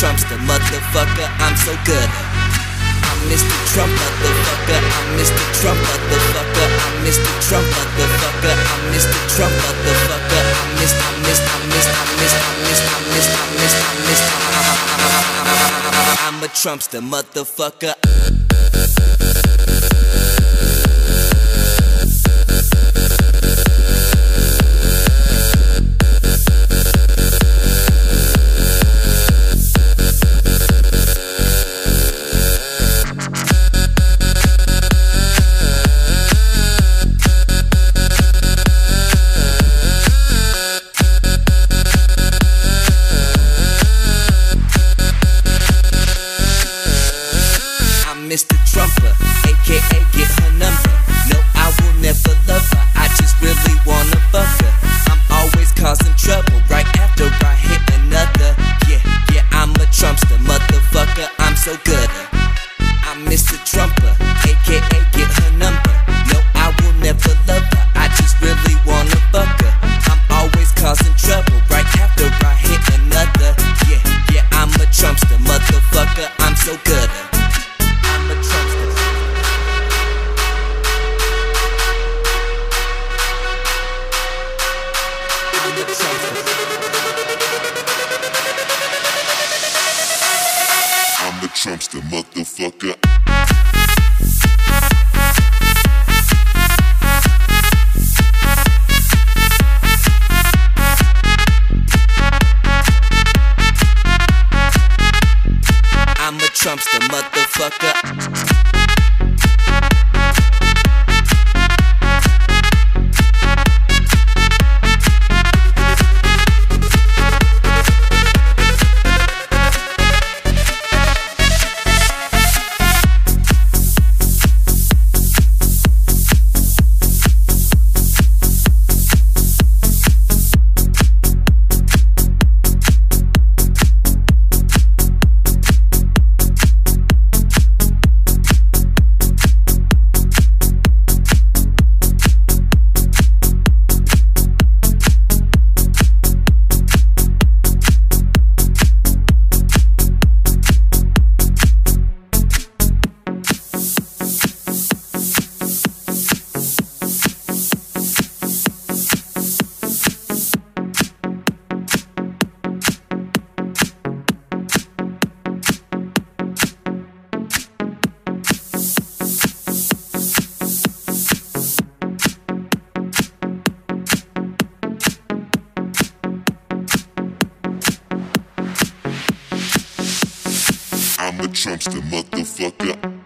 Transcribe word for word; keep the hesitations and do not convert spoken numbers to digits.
Trumpster, motherfucker, I'm so good. I'm Mister Trump, motherfucker, I'm Mister Trump, motherfucker, I'm Mister Trump, motherfucker, I'm Mister Trump, motherfucker, I'm Mister, I'm Mister, I'm Mister, I'm Mister, I'm Mister, I'm Mister, I'm Mister, I'm Mister, I'm a Trumpster, motherfucker. Mister Trumper, aka get her number. No, I will never love her, I just really wanna fuck her. I'm always causing trouble right after I hit another. Yeah, yeah, I'm a Trumpster, motherfucker, I'm so good. I'm Mister Trumper, aka get her number. No, I will never love her, I just really wanna fuck her. I'm always causing trouble right after I hit another. Yeah, yeah, I'm a Trumpster, motherfucker, I'm so good. I'm the Trumpster, motherfucker. I'm a Trumpster, motherfucker. I'm the Trumpster, motherfucker.